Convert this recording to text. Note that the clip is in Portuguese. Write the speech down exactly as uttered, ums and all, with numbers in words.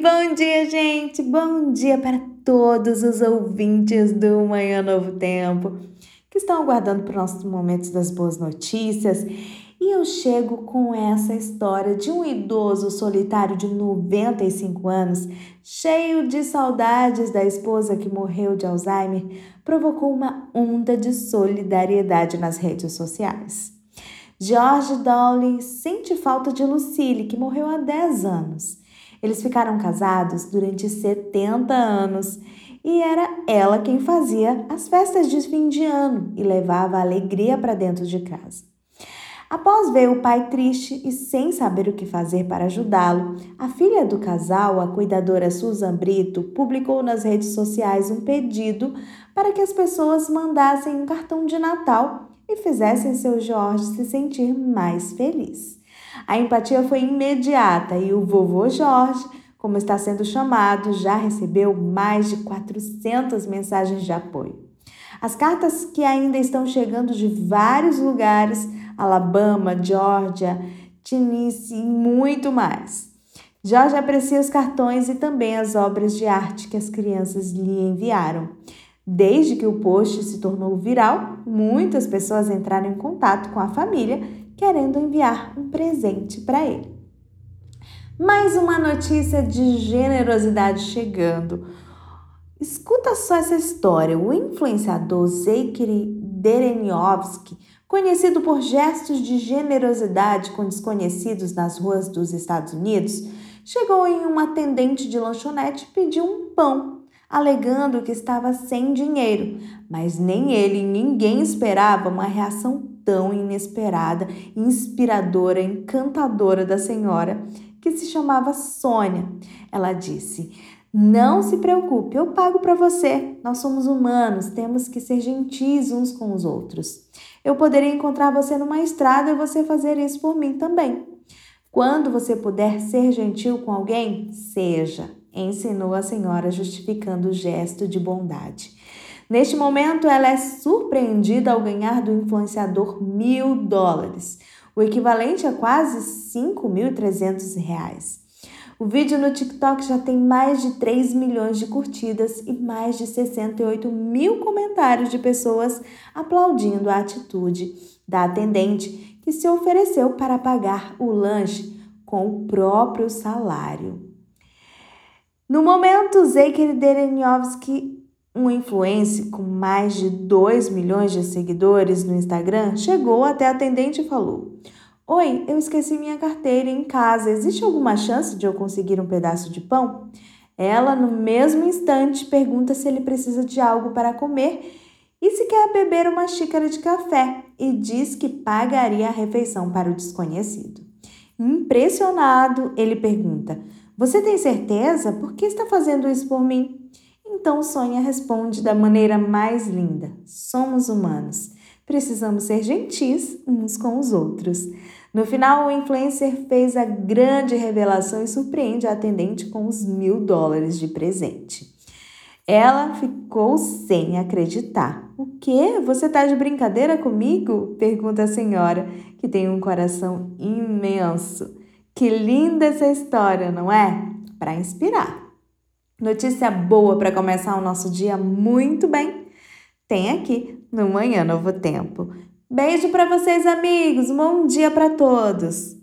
Bom dia, gente! Bom dia para todos os ouvintes do Manhã Novo Tempo que estão aguardando por nossos momentos das boas notícias. E eu chego com essa história de um idoso solitário de noventa e cinco anos, cheio de saudades da esposa que morreu de Alzheimer, provocou uma onda de solidariedade nas redes sociais. George Dowling sente falta de Lucille, que morreu há dez anos. Eles ficaram casados durante setenta anos e era ela quem fazia as festas de fim de ano e levava a alegria para dentro de casa. Após ver o pai triste e sem saber o que fazer para ajudá-lo, a filha do casal, a cuidadora Susan Brito, publicou nas redes sociais um pedido para que as pessoas mandassem um cartão de Natal e fizessem seu Jorge se sentir mais feliz. A empatia foi imediata e o vovô Jorge, como está sendo chamado, já recebeu mais de quatrocentas mensagens de apoio. As cartas que ainda estão chegando de vários lugares, Alabama, Geórgia, Tennessee e muito mais. Jorge aprecia os cartões e também as obras de arte que as crianças lhe enviaram. Desde que o post se tornou viral, muitas pessoas entraram em contato com a família querendo enviar um presente para ele. Mais uma notícia de generosidade chegando. Escuta só essa história. O influenciador Zachary Dereniowski, conhecido por gestos de generosidade com desconhecidos nas ruas dos Estados Unidos, chegou em uma atendente de lanchonete e pediu um pão, alegando que estava sem dinheiro, mas nem ele e ninguém esperava uma reação tão inesperada, inspiradora, encantadora da senhora, que se chamava Sônia. Ela disse: "Não se preocupe, eu pago para você. Nós somos humanos, temos que ser gentis uns com os outros. Eu poderia encontrar você numa estrada e você fazer isso por mim também. Quando você puder ser gentil com alguém, seja", ensinou a senhora, justificando o gesto de bondade. Neste momento, ela é surpreendida ao ganhar do influenciador mil dólares, o equivalente a quase cinco mil e trezentos reais. O vídeo no TikTok já tem mais de três milhões de curtidas e mais de sessenta e oito mil comentários de pessoas aplaudindo a atitude da atendente, que se ofereceu para pagar o lanche com o próprio salário. No momento, Zachary Dereniowski, um influencer com mais de dois milhões de seguidores no Instagram, chegou até a atendente e falou: "Oi, eu esqueci minha carteira em casa. Existe alguma chance de eu conseguir um pedaço de pão?" Ela, no mesmo instante, pergunta se ele precisa de algo para comer e se quer beber uma xícara de café e diz que pagaria a refeição para o desconhecido. Impressionado, ele pergunta: "Você tem certeza? Por que está fazendo isso por mim?" Então Sônia responde da maneira mais linda: "Somos humanos. Precisamos ser gentis uns com os outros." No final, o influencer fez a grande revelação e surpreende a atendente com os mil dólares de presente. Ela ficou sem acreditar. "O quê? Você tá de brincadeira comigo?" pergunta a senhora, que tem um coração imenso. Que linda essa história, não é? Para inspirar. Notícia boa para começar o nosso dia muito bem tem aqui no Manhã Novo Tempo. Beijo para vocês, amigos. Bom dia para todos.